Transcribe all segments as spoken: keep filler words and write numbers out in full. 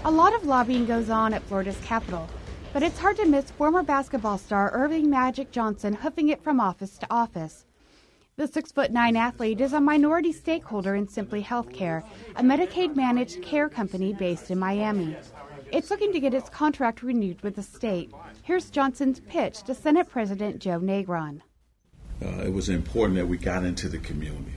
A lot of lobbying goes on at Florida's Capitol, but it's hard to miss former basketball star Irving Magic Johnson hoofing it from office to office. The six foot nine athlete is a minority stakeholder in Simply Healthcare, a Medicaid-managed care company based in Miami. It's looking to get its contract renewed with the state. Here's Johnson's pitch to Senate President Joe Negron. Uh, it was important that we got into the community,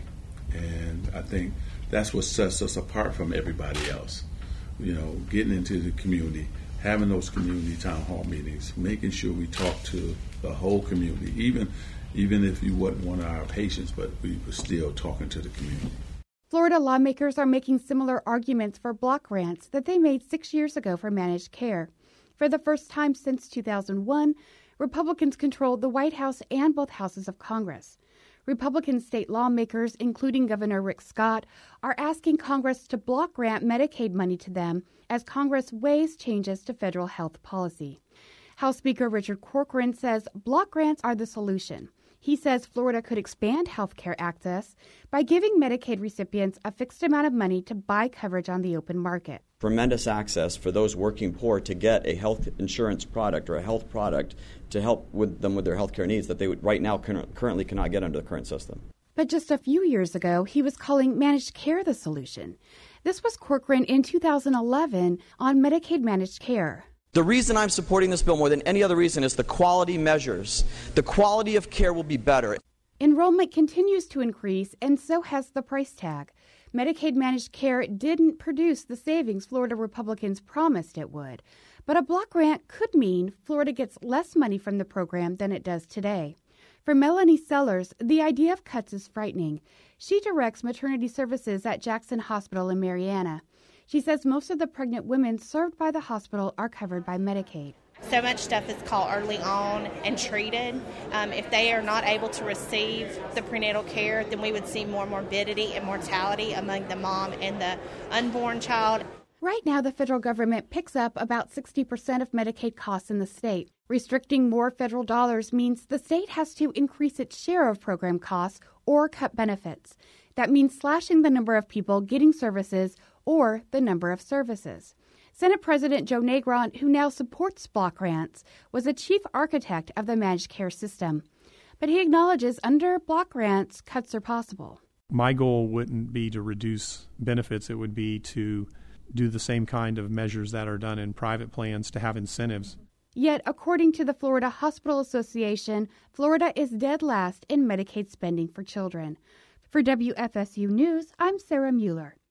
and I think that's what sets us apart from everybody else. You know, getting into the community, having those community town hall meetings, making sure we talk to the whole community, even even if you wasn't one of our patients, but we were still talking to the community. Florida lawmakers are making similar arguments for block grants that they made six years ago for managed care. For the first time since two thousand one, Republicans controlled the White House and both houses of Congress. Republican state lawmakers, including Governor Rick Scott, are asking Congress to block grant Medicaid money to them as Congress weighs changes to federal health policy. House Speaker Richard Corcoran says block grants are the solution. He says Florida could expand health care access by giving Medicaid recipients a fixed amount of money to buy coverage on the open market. Tremendous access for those working poor to get a health insurance product or a health product to help with them with their health care needs that they would right now currently cannot get under the current system. But just a few years ago, he was calling managed care the solution. This was Corcoran in two thousand eleven on Medicaid managed care. The reason I'm supporting this bill more than any other reason is the quality measures. The quality of care will be better. Enrollment continues to increase, and so has the price tag. Medicaid managed care didn't produce the savings Florida Republicans promised it would. But a block grant could mean Florida gets less money from the program than it does today. For Melanie Sellers, the idea of cuts is frightening. She directs maternity services at Jackson Hospital in Marianna. She says most of the pregnant women served by the hospital are covered by Medicaid. So much stuff is caught early on and treated. Um, if they are not able to receive the prenatal care, then we would see more morbidity and mortality among the mom and the unborn child. Right now, the federal government picks up about sixty percent of Medicaid costs in the state. Restricting more federal dollars means the state has to increase its share of program costs or cut benefits. That means slashing the number of people getting services or the number of services. Senate President Joe Negron, who now supports block grants, was a chief architect of the managed care system. But he acknowledges under block grants, cuts are possible. My goal wouldn't be to reduce benefits. It would be to do the same kind of measures that are done in private plans to have incentives. Yet, according to the Florida Hospital Association, Florida is dead last in Medicaid spending for children. For W F S U News, I'm Sarah Mueller.